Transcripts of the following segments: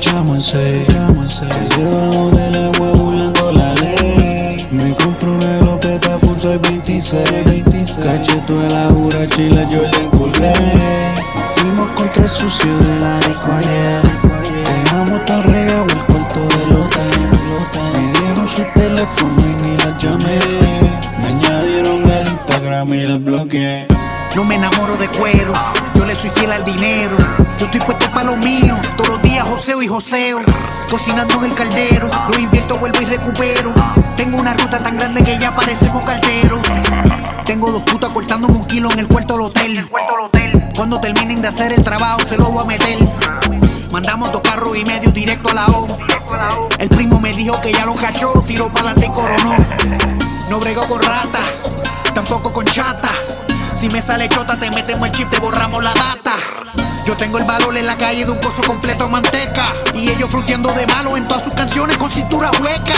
cachamos en seis. Debajo del agua burlando la ley. Me compro una glopeta full, soy 26. Cacheto de la jura, chila, yo le enculé. Fuimos con tres sucios de la disco ayer. Dejamos tan regado el cuarto del hotel. Me dieron su teléfono y ni la llamé. Me añadieron el Instagram y la bloqueé. No me enamoro de cuero, yo le soy fiel al dinero. Yo estoy puesto para lo mío, todos los días joseo y joseo. Cocinando en el caldero, lo invierto, vuelvo y recupero. Tengo una ruta tan grande que ya parecemos calderos. Tengo dos putas cortándome 1 kilo en el cuarto del hotel. Cuando terminen de hacer el trabajo se lo voy a meter. Mandamos 2 carros y medio directo a la O. El primo me dijo que ya lo cachó, tiró para adelante y coronó. No brego con rata, tampoco con chata. Si me sale chota te metemos el chip, te borramos la data. Yo tengo el valor en la calle de un coso completo de manteca. Y ellos fruteando de malo en todas sus canciones con cintura hueca.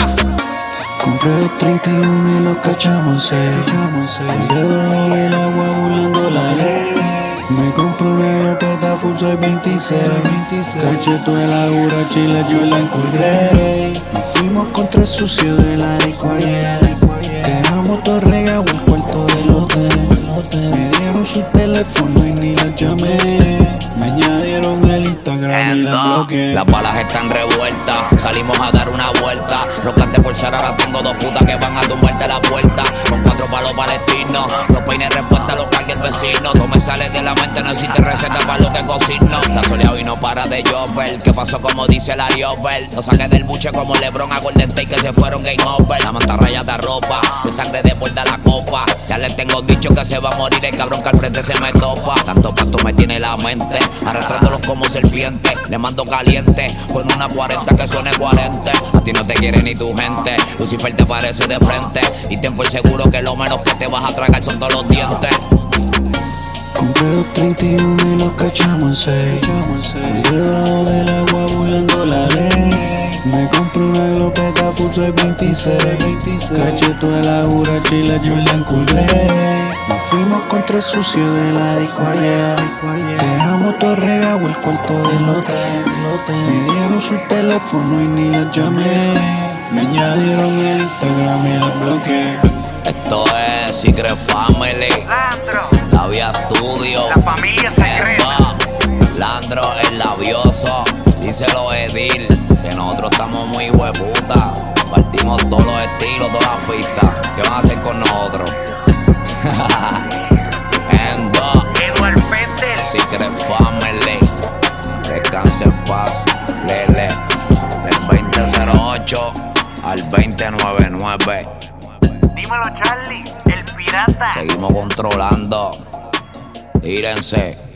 Compré 231 y los cachamos en seis. Debajo del agua burlando la ley. Me compro una glopeta full, soy 26. Cacheto de la jura, chila, yo la enculé. Nos fuimos con tres sucios de la disco ayer. Dejamos todo regado el cuarto del hotel. Me dieron su teléfono y ni la llamé. Me añadieron el Instagram y la bloqueé. Las balas están revueltas, salimos a dar una vuelta. Rocante por ser, ahora tengo 2 putas que van a tumbarte la puerta. Con 4 palos palestinos, los peines respuesta los cargue el vecino. Tú me sales de la mente, no existe receta para lo que cocino. Está soleado y no para de llover. ¿Qué pasó? Como dice el Ariover. Lo saqué del buche como LeBron a Golden State que se fueron game over. La mantarraya de ropa, de sangre de vuelta a la copa. Ya les tengo dicho que se va a morir el cabrón que al frente se me topa. Tanto pasto me tiene la mente, arrastrándolos como serpiente. Le mando caliente, con una 40 que suene 40. A ti no te quiere ni tu gente, Lucifer te parece de frente. Y ten por seguro que lo menos que te vas a tragar son todos los dientes. Compré 231 y los cachamos en seis. Debajo del agua burlando la ley. Me compré una glopeta full, soy 26. Cacheto de la jura, chila, yo la enculé. Nos fuimos con tres sucios de la disco ayer. Dejamos todo regado el cuarto del hotel. Me dieron su teléfono y ni la llamé. Me añadieron el Instagram y la bloqueé. Esto es Secret Family, La Vía Studio, La familia secreta. Landro el labioso, díselo Edil, que nosotros estamos muy hueputa. Partimos todos los estilos, todas las pistas. ¿Qué van a hacer con nosotros? Eduard Fender. Secret Family, descanse en paz, Lele, del 2008 al 2099. Dímelo, Charlie, el pirata. Seguimos controlando. Tírense.